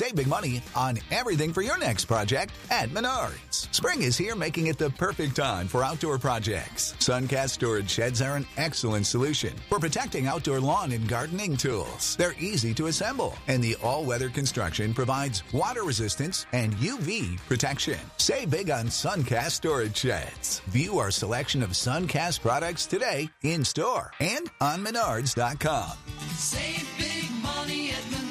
Save big money on everything for your next project at Menards. Spring is here, making it the perfect time for outdoor projects. Suncast storage sheds are an excellent solution for protecting outdoor lawn and gardening tools. They're easy to assemble, and the all-weather construction provides water resistance and UV protection. Save big on Suncast storage sheds. View our selection of Suncast products today in store and on Menards.com. Save big money at Menards.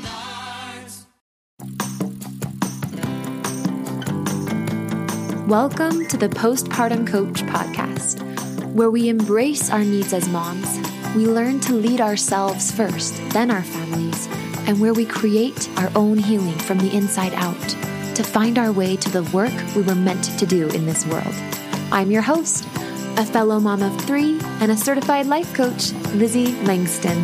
Welcome to the Postpartum Coach podcast, where we embrace our needs as moms, we learn to lead ourselves first, then our families, and where we create our own healing from the inside out to find our way to the work we were meant to do in this world. I'm your host, a fellow mom of 3 and a certified life coach, Lizzie Langston.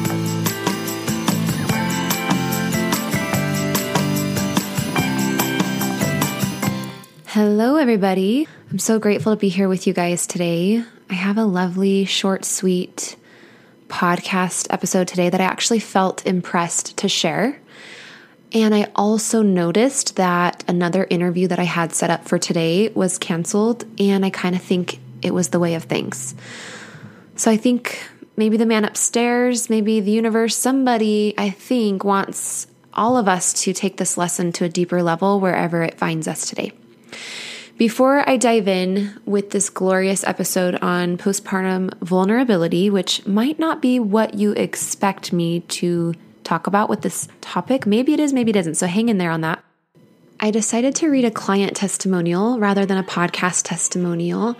Hello, everybody. I'm so grateful to be here with you guys today. I have a lovely, short, sweet podcast episode today that I actually felt impressed to share. And I also noticed that another interview that I had set up for today was canceled, and I kind of think it was the way of things. So I think maybe the man upstairs, maybe the universe, somebody, I think, wants all of us to take this lesson to a deeper level wherever it finds us today. Before I dive in with this glorious episode on postpartum vulnerability, which might not be what you expect me to talk about with this topic, maybe it is, maybe it isn't, so hang in there on that. I decided to read a client testimonial rather than a podcast testimonial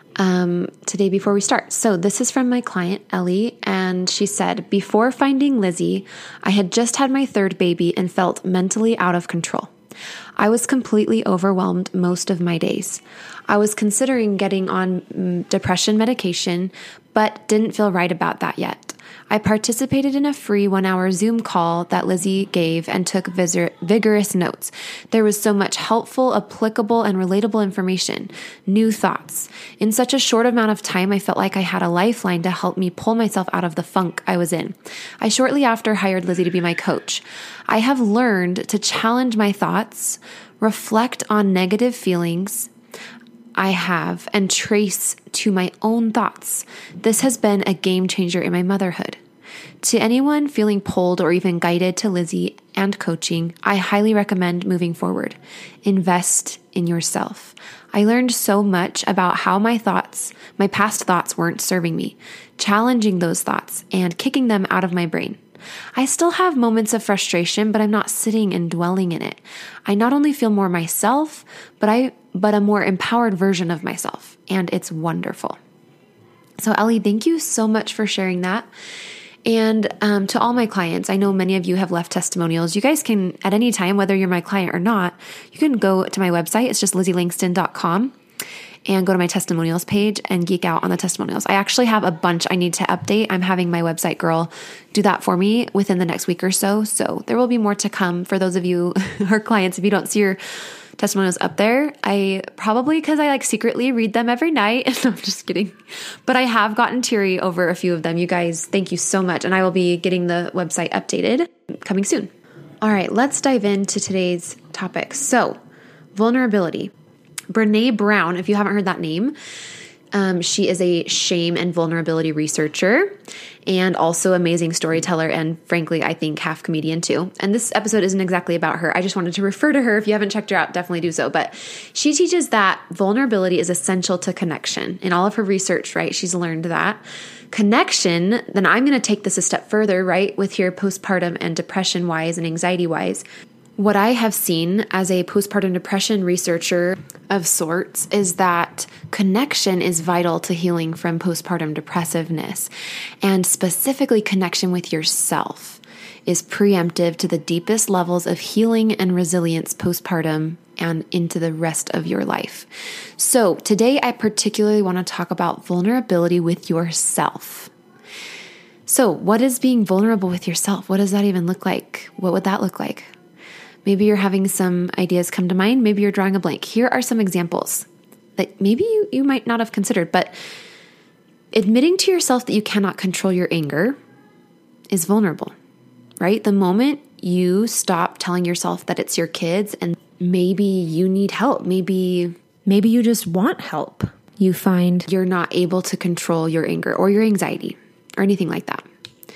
today before we start. So this is from my client, Ellie, and she said, "Before finding Lizzie, I had just had my 3rd baby and felt mentally out of control. I was completely overwhelmed most of my days. I was considering getting on depression medication, but didn't feel right about that yet. I participated in a free 1-hour Zoom call that Lizzie gave and took vigorous notes. There was so much helpful, applicable, and relatable information, new thoughts. In such a short amount of time, I felt like I had a lifeline to help me pull myself out of the funk I was in. I shortly after hired Lizzie to be my coach. I have learned to challenge my thoughts, reflect on negative feelings I have, and trace to my own thoughts. This has been a game changer in my motherhood. To anyone feeling pulled or even guided to Lizzie and coaching, I highly recommend moving forward. Invest in yourself. I learned so much about how my past thoughts weren't serving me, challenging those thoughts and kicking them out of my brain. I still have moments of frustration, but I'm not sitting and dwelling in it. I not only feel more myself, but a more empowered version of myself, and it's wonderful." So Ellie, thank you so much for sharing that. And to all my clients, I know many of you have left testimonials. You guys can, at any time, whether you're my client or not, you can go to my website. It's just LizzieLangston.com. and go to my testimonials page and geek out on the testimonials. I actually have a bunch I need to update. I'm having my website girl do that for me within the next week or so. So there will be more to come for those of you who are clients. If you don't see your testimonials up there, because I secretly read them every night. No, I'm just kidding. But I have gotten teary over a few of them. You guys, thank you so much. And I will be getting the website updated coming soon. All right, let's dive into today's topic. So, vulnerability. Brené Brown, if you haven't heard that name, she is a shame and vulnerability researcher and also amazing storyteller, and frankly, I think half comedian too. And this episode isn't exactly about her. I just wanted to refer to her. If you haven't checked her out, definitely do so. But she teaches that vulnerability is essential to connection. In all of her research, right, she's learned that. Connection, then I'm going to take this a step further, right, with your postpartum and depression-wise and anxiety-wise. What I have seen as a postpartum depression researcher of sorts is that connection is vital to healing from postpartum depressiveness, and specifically connection with yourself is preemptive to the deepest levels of healing and resilience postpartum and into the rest of your life. So today I particularly want to talk about vulnerability with yourself. So what is being vulnerable with yourself? What does that even look like? What would that look like? Maybe you're having some ideas come to mind. Maybe you're drawing a blank. Here are some examples that maybe you might not have considered, but admitting to yourself that you cannot control your anger is vulnerable, right? The moment you stop telling yourself that it's your kids and maybe you need help. Maybe you just want help. You find you're not able to control your anger or your anxiety or anything like that.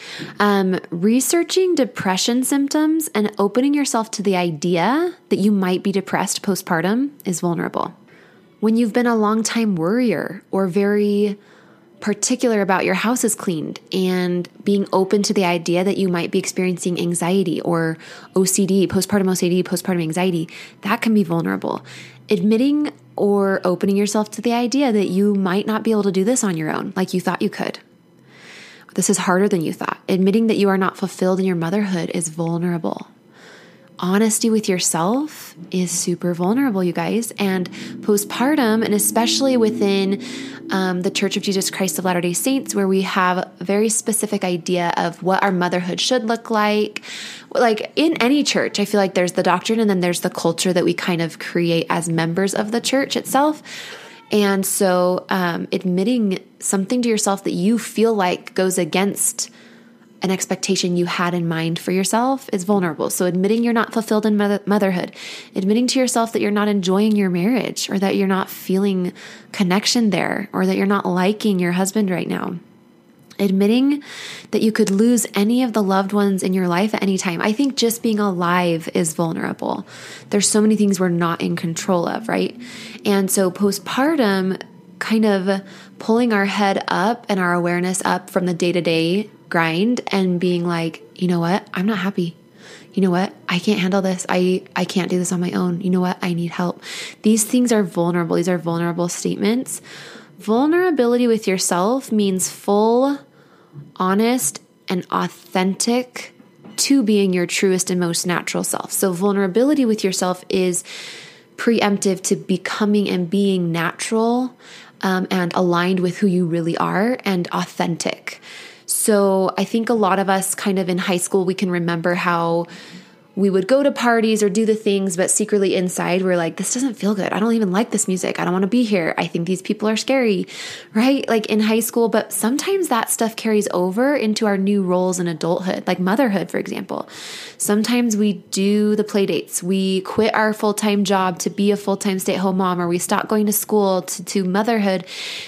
Researching depression symptoms and opening yourself to the idea that you might be depressed postpartum is vulnerable. When you've been a longtime worrier or very particular about your house is cleaned and being open to the idea that you might be experiencing anxiety or OCD, postpartum anxiety, that can be vulnerable. Admitting or opening yourself to the idea that you might not be able to do this on your own like you thought you could. This is harder than you thought. Admitting that you are not fulfilled in your motherhood is vulnerable. Honesty with yourself is super vulnerable, you guys. And postpartum, and especially within the Church of Jesus Christ of Latter-day Saints, where we have a very specific idea of what our motherhood should look like. Like in any church, I feel like there's the doctrine and then there's the culture that we kind of create as members of the church itself. And so admitting something to yourself that you feel like goes against an expectation you had in mind for yourself is vulnerable. So admitting you're not fulfilled in motherhood, admitting to yourself that you're not enjoying your marriage or that you're not feeling connection there or that you're not liking your husband right now. Admitting that you could lose any of the loved ones in your life at any time. I think just being alive is vulnerable. There's so many things we're not in control of, right? And so postpartum, kind of pulling our head up and our awareness up from the day-to-day grind and being like, you know what? I'm not happy. You know what? I can't handle this. I can't do this on my own. You know what? I need help. These things are vulnerable. These are vulnerable statements. Vulnerability with yourself means full, honest, and authentic to being your truest and most natural self. So vulnerability with yourself is preemptive to becoming and being natural and aligned with who you really are and authentic. So I think a lot of us kind of in high school, we can remember how we would go to parties or do the things, but secretly inside we're like, this doesn't feel good. I don't even like this music. I don't want to be here. I think these people are scary, right? Like in high school, but sometimes that stuff carries over into our new roles in adulthood, like motherhood, for example. Sometimes we do the play dates. We quit our full-time job to be a full-time stay-at-home mom, or we stop going to school to motherhood.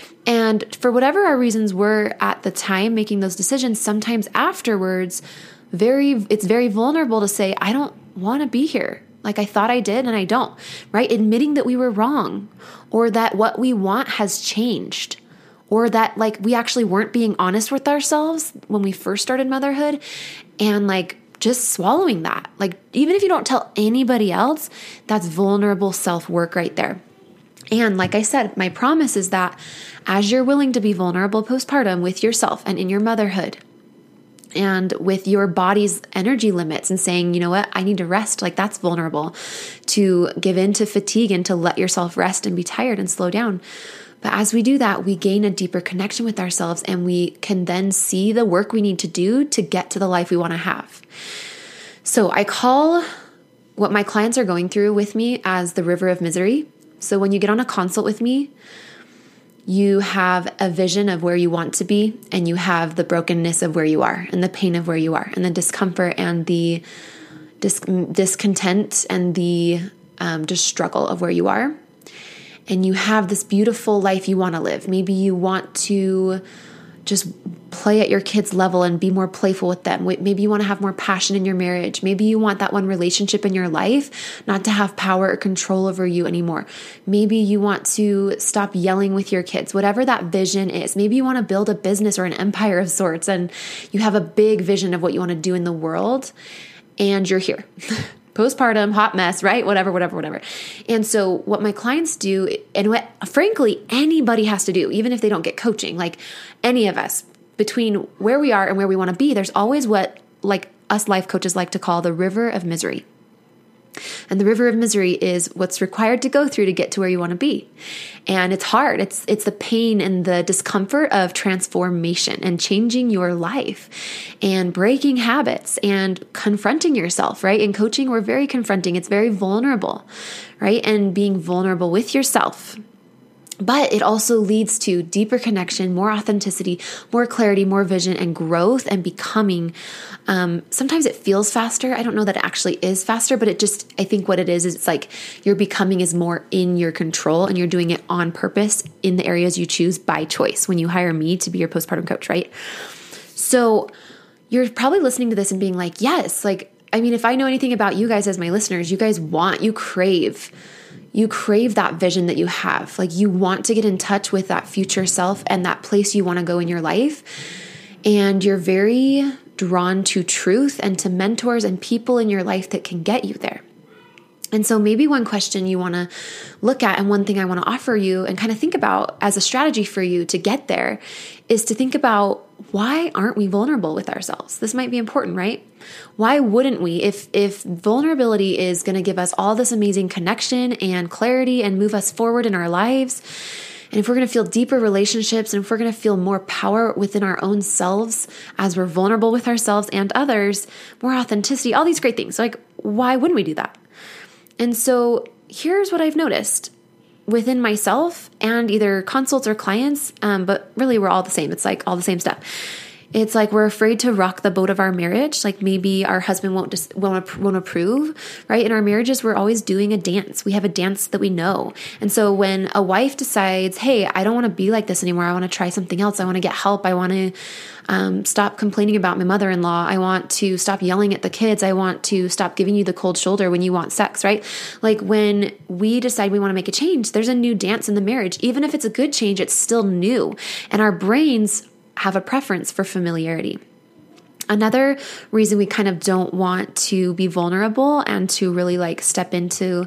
And for whatever our reasons were at the time making those decisions, sometimes afterwards, it's very vulnerable to say, I don't want to be here. Like I thought I did and I don't, right? Admitting that we were wrong or that what we want has changed or that like we actually weren't being honest with ourselves when we first started motherhood and like just swallowing that. Like even if you don't tell anybody else, that's vulnerable self-work right there. And like I said, my promise is that as you're willing to be vulnerable postpartum with yourself and in your motherhood and with your body's energy limits and saying, you know what, I need to rest, like that's vulnerable to give in to fatigue and to let yourself rest and be tired and slow down. But as we do that, we gain a deeper connection with ourselves and we can then see the work we need to do to get to the life we want to have. So I call what my clients are going through with me as the river of misery. So when you get on a consult with me, you have a vision of where you want to be and you have the brokenness of where you are and the pain of where you are and the discomfort and the discontent and the just struggle of where you are. And you have this beautiful life you want to live. Maybe you want to just play at your kids' level and be more playful with them. Maybe you want to have more passion in your marriage. Maybe you want that one relationship in your life not to have power or control over you anymore. Maybe you want to stop yelling with your kids, whatever that vision is. Maybe you want to build a business or an empire of sorts and you have a big vision of what you want to do in the world and you're here. Postpartum, hot mess, right? Whatever. And so what my clients do, and what frankly anybody has to do, even if they don't get coaching, like any of us, between where we are and where we want to be, there's always what like us life coaches like to call the river of misery. And the river of misery is what's required to go through to get to where you want to be. And it's hard. It's the pain and the discomfort of transformation and changing your life and breaking habits and confronting yourself, right? In coaching, we're very confronting. It's very vulnerable, right? And being vulnerable with yourself. But it also leads to deeper connection, more authenticity, more clarity, more vision, and growth and becoming Sometimes it feels faster. I don't know that it actually is faster, but I think what it is it's like you're becoming is more in your control and you're doing it on purpose in the areas you choose by choice when you hire me to be your postpartum coach, right? So you're probably listening to this and being like, yes, like, I mean, if I know anything about you guys as my listeners, you guys you crave that vision that you have. Like you want to get in touch with that future self and that place you want to go in your life. And you're very drawn to truth and to mentors and people in your life that can get you there. And so maybe one question you want to look at and one thing I want to offer you and kind of think about as a strategy for you to get there is to think about, why aren't we vulnerable with ourselves? This might be important, right? Why wouldn't we? If vulnerability is going to give us all this amazing connection and clarity and move us forward in our lives, and if we're going to feel deeper relationships, and if we're going to feel more power within our own selves as we're vulnerable with ourselves and others, more authenticity, all these great things, like why wouldn't we do that? And so here's what I've noticed within myself and either consults or clients, but really we're all the same. It's like all the same stuff. It's like we're afraid to rock the boat of our marriage. Like maybe our husband won't approve, right? In our marriages, we're always doing a dance. We have a dance that we know. And so when a wife decides, hey, I don't want to be like this anymore. I want to try something else. I want to get help. I want to stop complaining about my mother-in-law. I want to stop yelling at the kids. I want to stop giving you the cold shoulder when you want sex, right? Like when we decide we want to make a change, there's a new dance in the marriage. Even if it's a good change, it's still new. And our brains have a preference for familiarity. Another reason we kind of don't want to be vulnerable and to really like step into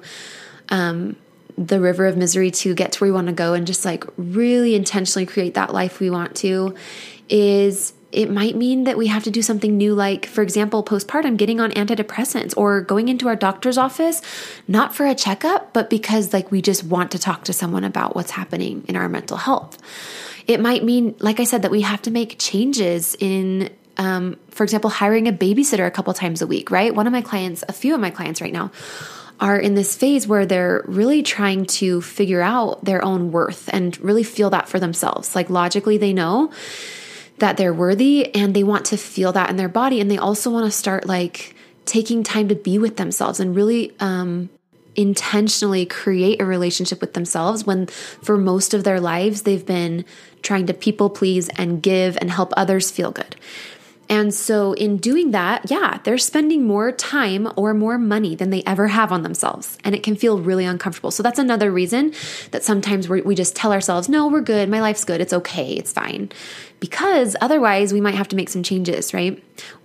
the river of misery to get to where we want to go and just like really intentionally create that life we want to is it might mean that we have to do something new, like, for example, postpartum, getting on antidepressants or going into our doctor's office, not for a checkup, but because like we just want to talk to someone about what's happening in our mental health. It might mean, like I said, that we have to make changes in, for example, hiring a babysitter a couple times a week, right? A few of my clients right now are in this phase where they're really trying to figure out their own worth and really feel that for themselves. Like logically, they know that they're worthy and they want to feel that in their body. And they also want to start like taking time to be with themselves and really, intentionally create a relationship with themselves when for most of their lives they've been trying to people please and give and help others feel good. And so in doing that, they're spending more time or more money than they ever have on themselves. And it can feel really uncomfortable. So that's another reason that sometimes we just tell ourselves, no, we're good. My life's good. It's okay. It's fine. Because otherwise we might have to make some changes, right?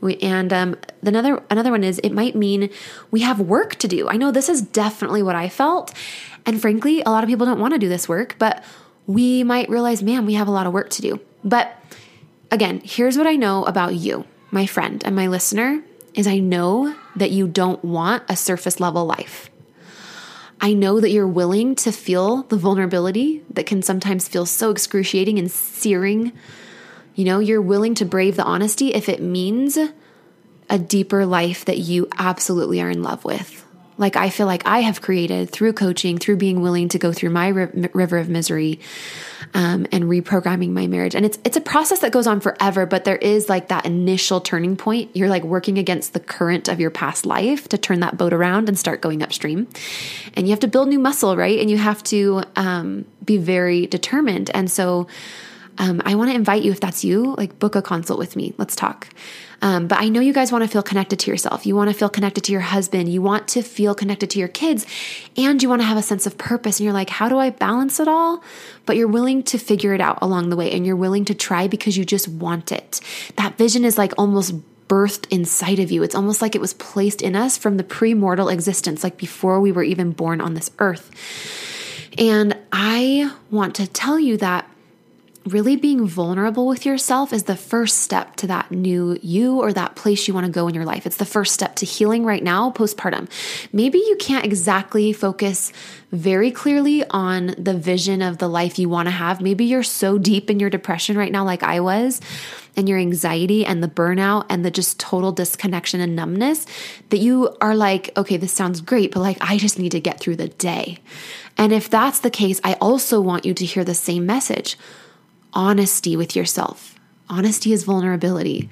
Another one is it might mean we have work to do. I know this is definitely what I felt. And frankly, a lot of people don't want to do this work, but we might realize, man, we have a lot of work to do. But again, here's what I know about you, my friend and my listener, is I know that you don't want a surface level life. I know that you're willing to feel the vulnerability that can sometimes feel so excruciating and searing. You know, you're willing to brave the honesty if it means a deeper life that you absolutely are in love with. Like I feel like I have created through coaching, through being willing to go through my river of misery, and reprogramming my marriage. And it's a process that goes on forever, but there is like that initial turning point. You're like working against the current of your past life to turn that boat around and start going upstream. And you have to build new muscle, right? And you have to be very determined. And so I want to invite you, if that's you, like book a consult with me. Let's talk. But I know you guys want to feel connected to yourself. You want to feel connected to your husband. You want to feel connected to your kids, and you want to have a sense of purpose. And you're like, how do I balance it all? But you're willing to figure it out along the way, and you're willing to try because you just want it. That vision is like almost birthed inside of you. It's almost like it was placed in us from the pre-mortal existence, like before we were even born on this earth. And I want to tell you that really being vulnerable with yourself is the first step to that new you or that place you want to go in your life. It's the first step to healing right now, postpartum. Maybe you can't exactly focus very clearly on the vision of the life you want to have. Maybe you're so deep in your depression right now, like I was, and your anxiety and the burnout and the just total disconnection and numbness that you are like, okay, this sounds great, but like, I just need to get through the day. And if that's the case, I also want you to hear the same message. Honesty with yourself. Honesty is vulnerability.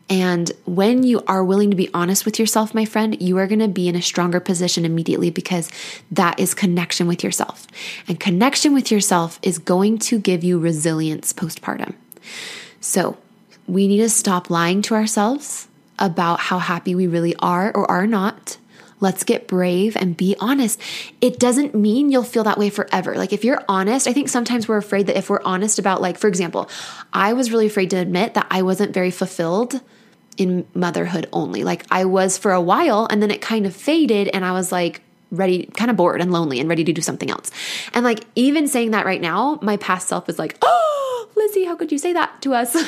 And when you are willing to be honest with yourself, my friend, you are going to be in a stronger position immediately, because that is connection with yourself. And connection with yourself is going to give you resilience postpartum. So we need to stop lying to ourselves about how happy we really are or are not. Let's get brave and be honest. It doesn't mean you'll feel that way forever. Like if you're honest, I think sometimes we're afraid that if we're honest about, like, for example, I was really afraid to admit that I wasn't very fulfilled in motherhood only. Like I was for a while, and then it kind of faded, and I was like ready, kind of bored and lonely and ready to do something else. And like even saying that right now, my past self is like, oh, Lizzie, how could you say that to us?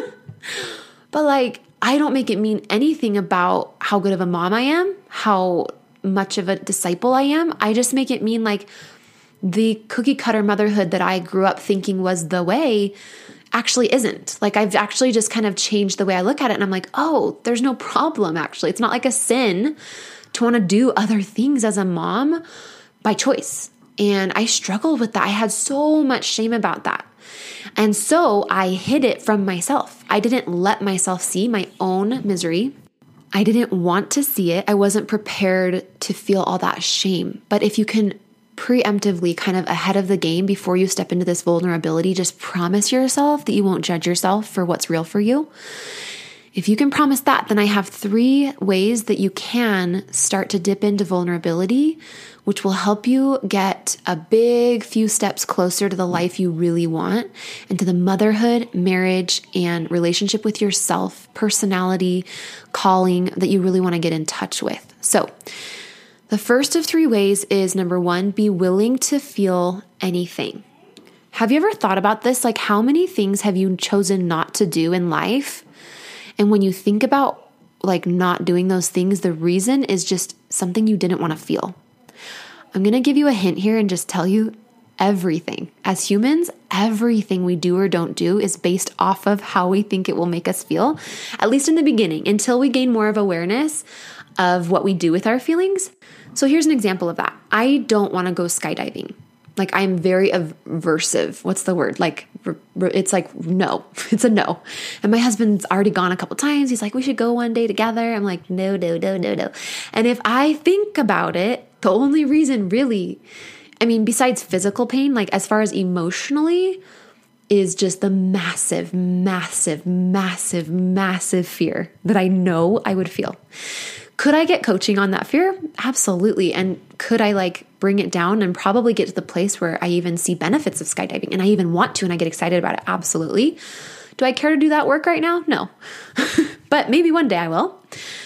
But like, I don't make it mean anything about how good of a mom I am, how much of a disciple I am. I just make it mean like the cookie cutter motherhood that I grew up thinking was the way actually isn't. Like I've actually just kind of changed the way I look at it. And I'm like, oh, there's no problem actually. It's not like a sin to want to do other things as a mom by choice. And I struggled with that. I had so much shame about that. And so I hid it from myself. I didn't let myself see my own misery. I didn't want to see it. I wasn't prepared to feel all that shame. But if you can preemptively, kind of ahead of the game before you step into this vulnerability, just promise yourself that you won't judge yourself for what's real for you. If you can promise that, then I have 3 ways that you can start to dip into vulnerability, which will help you get a big few steps closer to the life you really want, and to the motherhood, marriage, and relationship with yourself, personality, calling that you really want to get in touch with. So the first of 3 ways is, number 1, be willing to feel anything. Have you ever thought about this? Like, how many things have you chosen not to do in life? And when you think about like not doing those things, the reason is just something you didn't want to feel. I'm going to give you a hint here and just tell you everything. As humans, everything we do or don't do is based off of how we think it will make us feel, at least in the beginning, until we gain more of awareness of what we do with our feelings. So here's an example of that. I don't want to go skydiving. Like I'm very aversive. What's the word? Like it's like no, it's a no. And my husband's already gone a couple times. He's like, we should go one day together. I'm like, no. And if I think about it, the only reason really, I mean, besides physical pain, like as far as emotionally, is just the massive fear that I know I would feel. Could I get coaching on that fear? Absolutely. And could I like bring it down and probably get to the place where I even see benefits of skydiving and I even want to and I get excited about it? Absolutely. Do I care to do that work right now? No. But maybe one day I will.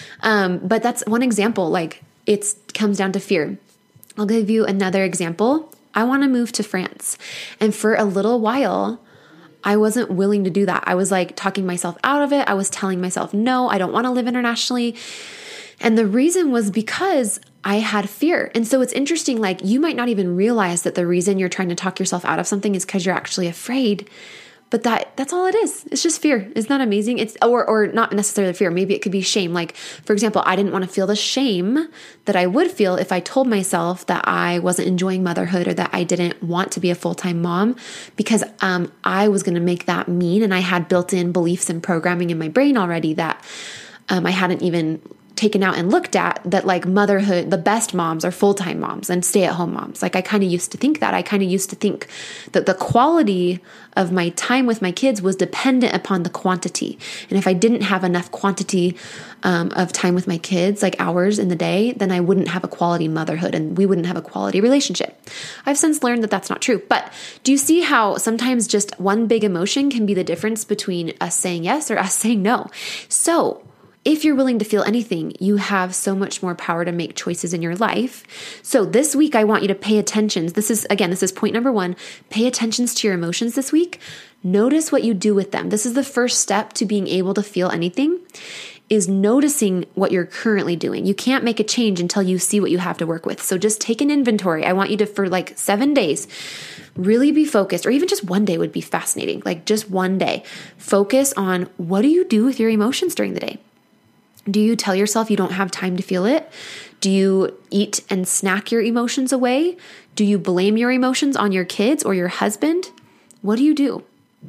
But that's one example. Like it comes down to fear. I'll give you another example. I want to move to France. And for a little while, I wasn't willing to do that. I was like talking myself out of it. I was telling myself, no, I don't want to live internationally. And the reason was because I had fear. And so it's interesting, like you might not even realize that the reason you're trying to talk yourself out of something is because you're actually afraid. But that's all it is. It's just fear. Isn't that amazing? It's or not necessarily fear. Maybe it could be shame. Like, for example, I didn't want to feel the shame that I would feel if I told myself that I wasn't enjoying motherhood or that I didn't want to be a full-time mom, because I was going to make that mean. And I had built-in beliefs and programming in my brain already that I hadn't even taken out and looked at, that like motherhood, the best moms are full-time moms and stay-at-home moms. Like I kind of used to think that. I kind of used to think that the quality of my time with my kids was dependent upon the quantity. And if I didn't have enough quantity of time with my kids, like hours in the day, then I wouldn't have a quality motherhood and we wouldn't have a quality relationship. I've since learned that that's not true. But do you see how sometimes just one big emotion can be the difference between us saying yes or us saying no? So if you're willing to feel anything, you have so much more power to make choices in your life. So this week, I want you to pay attention. This is point number 1. Pay attention to your emotions this week. Notice what you do with them. This is the first step to being able to feel anything, is noticing what you're currently doing. You can't make a change until you see what you have to work with. So just take an inventory. I want you to, for like 7 days, really be focused, or even just one day would be fascinating. Like just one day, focus on what do you do with your emotions during the day? Do you tell yourself you don't have time to feel it? Do you eat and snack your emotions away? Do you blame your emotions on your kids or your husband? What do you do?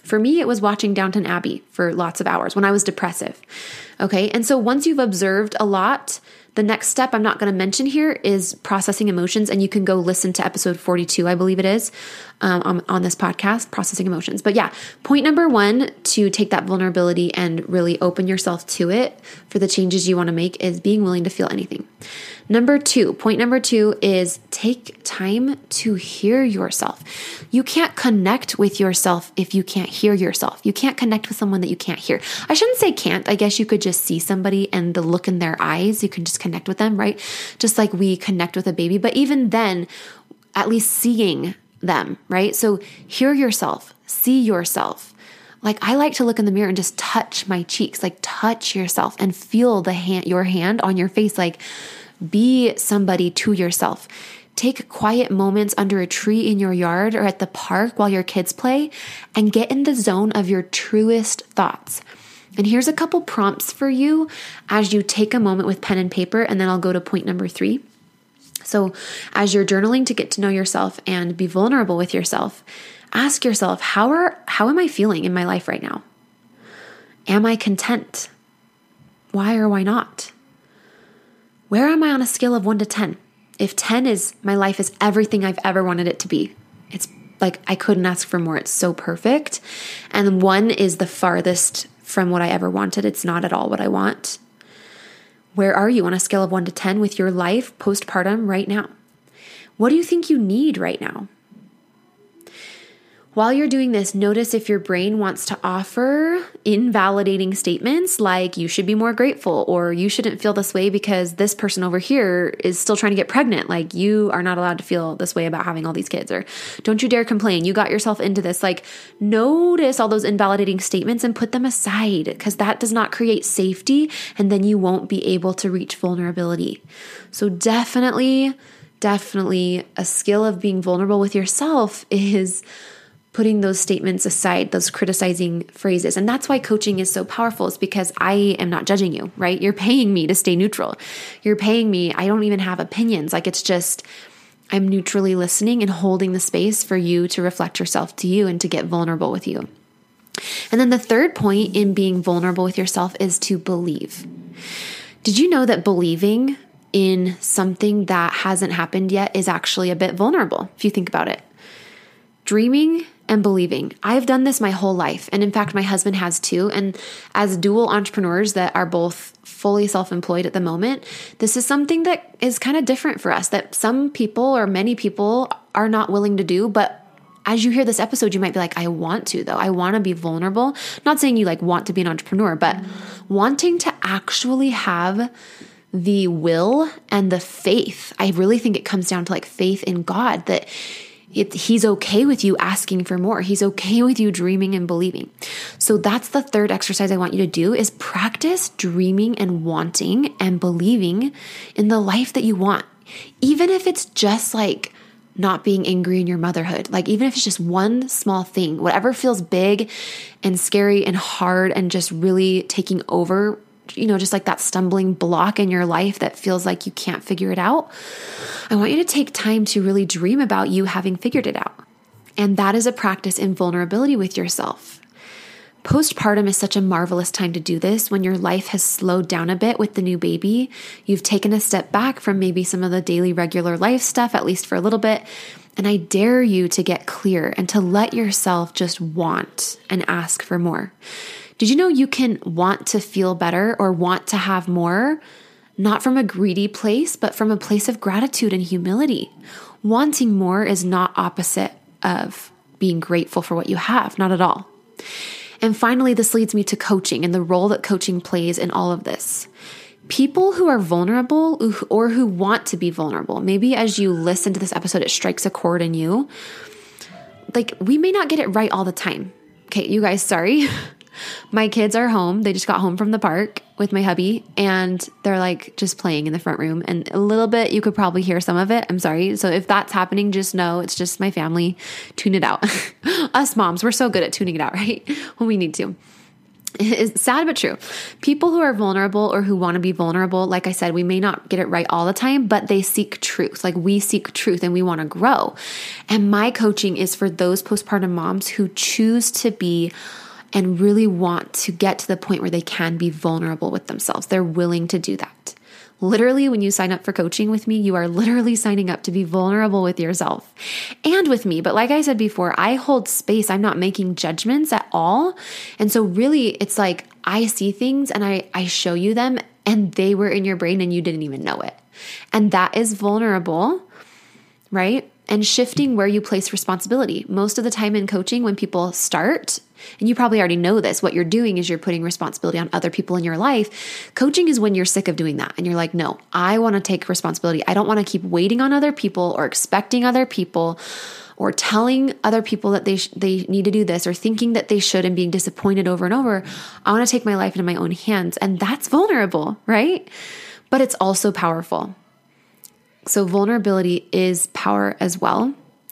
For me, it was watching Downton Abbey for lots of hours when I was depressive. Okay. And so once you've observed a lot, the next step I'm not going to mention here is processing emotions. And you can go listen to episode 42, I believe it is, on this podcast, processing emotions. But yeah, point number 1 to take that vulnerability and really open yourself to it for the changes you want to make is being willing to feel anything. Point number two is take time to hear yourself. You can't connect with yourself if you can't hear yourself. You can't connect with someone that you can't hear. I shouldn't say can't. I guess you could just see somebody and the look in their eyes, you can just connect with them, right? Just like we connect with a baby. But even then, at least seeing them, right? So hear yourself, see yourself. Like I like to look in the mirror and just touch my cheeks, like touch yourself and feel your hand on your face, like be somebody to yourself. Take quiet moments under a tree in your yard or at the park while your kids play and get in the zone of your truest thoughts. And here's a couple prompts for you as you take a moment with pen and paper, and then I'll go to point number 3. So as you're journaling to get to know yourself and be vulnerable with yourself, ask yourself, how am I feeling in my life right now? Am I content? Why or why not? Where am I on a scale of 1 to 10? If 10 is my life is everything I've ever wanted it to be, it's like I couldn't ask for more. It's so perfect. And 1 is the farthest from what I ever wanted. It's not at all what I want. Where are you on a scale of 1 to 10 with your life postpartum right now? What do you think you need right now? While you're doing this, notice if your brain wants to offer invalidating statements like you should be more grateful or you shouldn't feel this way because this person over here is still trying to get pregnant. Like you are not allowed to feel this way about having all these kids, or don't you dare complain. You got yourself into this. Like notice all those invalidating statements and put them aside because that does not create safety and then you won't be able to reach vulnerability. So definitely a skill of being vulnerable with yourself is putting those statements aside, those criticizing phrases. And that's why coaching is so powerful, is because I am not judging you, right? You're paying me to stay neutral. You're paying me. I don't even have opinions. Like it's just, I'm neutrally listening and holding the space for you to reflect yourself to you and to get vulnerable with you. And then the third point in being vulnerable with yourself is to believe. Did you know that believing in something that hasn't happened yet is actually a bit vulnerable, if you think about it? Dreaming and believing. I've done this my whole life. And in fact, my husband has too. And as dual entrepreneurs that are both fully self-employed at the moment, this is something that is kind of different for us that some people or many people are not willing to do. But as you hear this episode, you might be like, I want to though. I want to be vulnerable. Not saying you like want to be an entrepreneur, but wanting to actually have the will and the faith. I really think it comes down to like faith in God that He's okay with you asking for more. He's okay with you dreaming and believing. So that's the third exercise I want you to do is practice dreaming and wanting and believing in the life that you want. Even if it's just like not being angry in your motherhood, like even if it's just one small thing, whatever feels big and scary and hard and just really taking over, just like that stumbling block in your life that feels like you can't figure it out. I want you to take time to really dream about you having figured it out. And that is a practice in vulnerability with yourself. Postpartum is such a marvelous time to do this when your life has slowed down a bit with the new baby. You've taken a step back from maybe some of the daily regular life stuff, at least for a little bit. And I dare you to get clear and to let yourself just want and ask for more. Did you know you can want to feel better or want to have more, not from a greedy place, but from a place of gratitude and humility? Wanting more is not opposite of being grateful for what you have, not at all. And finally, this leads me to coaching and the role that coaching plays in all of this. People who are vulnerable or who want to be vulnerable, maybe as you listen to this episode, it strikes a chord in you. Like we may not get it right all the time. Okay, you guys, sorry. My kids are home. They just got home from the park with my hubby and they're like just playing in the front room, and a little bit, you could probably hear some of it. I'm sorry. So if that's happening, just know it's just my family. Tune it out. Us moms, we're so good at tuning it out, right? When we need to. It's sad but true. People who are vulnerable or who want to be vulnerable, like I said, we may not get it right all the time, but they seek truth. Like we seek truth and we want to grow. And my coaching is for those postpartum moms who choose to be and really want to get to the point where they can be vulnerable with themselves. They're willing to do that. Literally, when you sign up for coaching with me, you are literally signing up to be vulnerable with yourself and with me. But like I said before, I hold space. I'm not making judgments at all. And so really, it's like I see things and I show you them and they were in your brain and you didn't even know it. And that is vulnerable, right? And shifting where you place responsibility. Most of the time in coaching, when people start, and you probably already know this, what you're doing is you're putting responsibility on other people in your life. Coaching is when you're sick of doing that. And you're like, no, I want to take responsibility. I don't want to keep waiting on other people or expecting other people or telling other people that they need to do this or thinking that they should and being disappointed over and over. I want to take my life into my own hands. And that's vulnerable, right? But it's also powerful. So vulnerability is power as well.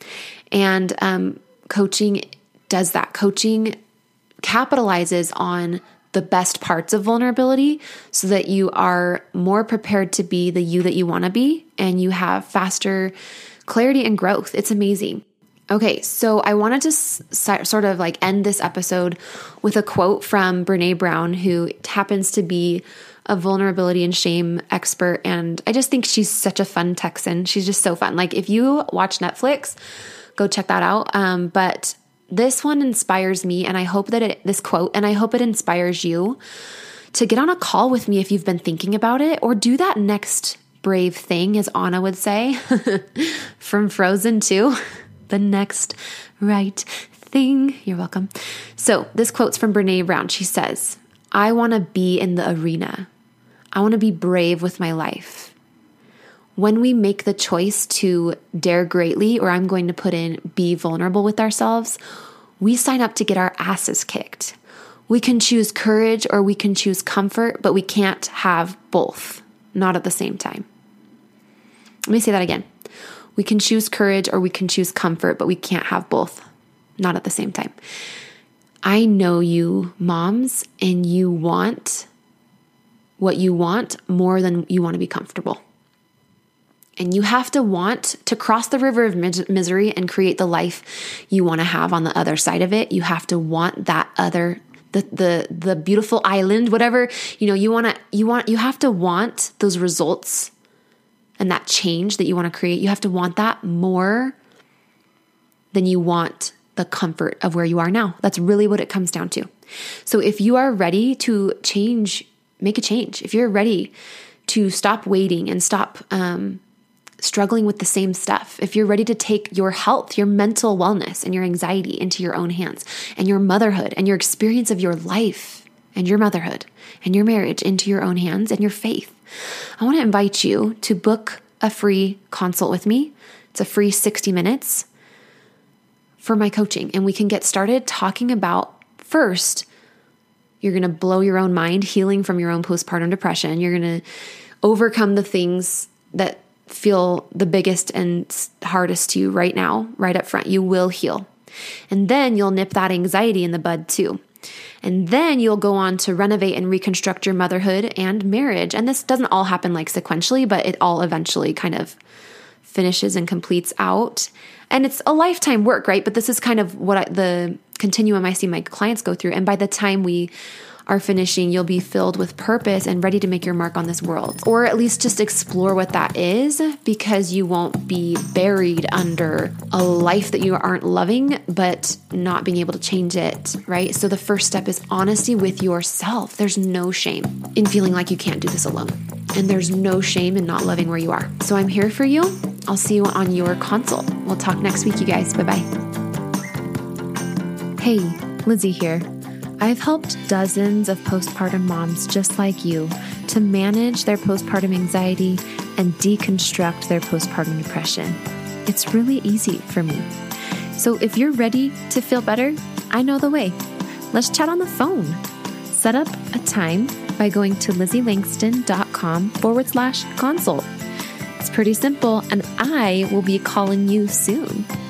And coaching does that. Coaching capitalizes on the best parts of vulnerability so that you are more prepared to be the you that you want to be and you have faster clarity and growth. It's amazing. Okay, so I wanted to sort of like end this episode with a quote from Brené Brown, who happens to be a vulnerability and shame expert. And I just think she's such a fun Texan. She's just so fun. Like if you watch Netflix, go check that out. But this one inspires me. And I hope that this quote, and I hope it inspires you to get on a call with me if you've been thinking about it, or do that next brave thing, as Anna would say from Frozen 2, the next right thing. You're welcome. So this quote's from Brené Brown. She says, I want to be in the arena. I want to be brave with my life. When we make the choice to dare greatly, or I'm going to put in be vulnerable with ourselves, we sign up to get our asses kicked. We can choose courage or we can choose comfort, but we can't have both, not at the same time. Let me say that again. We can choose courage or we can choose comfort, but we can't have both, not at the same time. I know you moms, and you want what you want more than you want to be comfortable. And you have to want to cross the river of misery and create the life you want to have on the other side of it. You have to want that other, the beautiful island, whatever, you have to want those results and that change that you want to create. You have to want that more than you want the comfort of where you are now. That's really what it comes down to. So if you are ready to change, make a change. If you're ready to stop waiting and stop struggling with the same stuff, if you're ready to take your health, your mental wellness, and your anxiety into your own hands, and your motherhood and your experience of your life and your motherhood and your marriage into your own hands, and your faith, I want to invite you to book a free consult with me. It's a free 60 minutes for my coaching. And we can get started talking about, first, you're going to blow your own mind, healing from your own postpartum depression. You're going to overcome the things that feel the biggest and hardest to you right now, right up front. You will heal. And then you'll nip that anxiety in the bud too. And then you'll go on to renovate and reconstruct your motherhood and marriage. And this doesn't all happen like sequentially, but it all eventually kind of finishes and completes out. And it's a lifetime work, right? But this is kind of what the continuum I see my clients go through. And by the time we are finishing, you'll be filled with purpose and ready to make your mark on this world. Or at least just explore what that is, because you won't be buried under a life that you aren't loving, but not being able to change it, right? So the first step is honesty with yourself. There's no shame in feeling like you can't do this alone. And there's no shame in not loving where you are. So I'm here for you. I'll see you on your consult. We'll talk next week, you guys. Bye-bye. Hey, Lizzie here. I've helped dozens of postpartum moms just like you to manage their postpartum anxiety and deconstruct their postpartum depression. It's really easy for me. So if you're ready to feel better, I know the way. Let's chat on the phone. Set up a time by going to LizzieLangston.com/consult. It's pretty simple, and I will be calling you soon.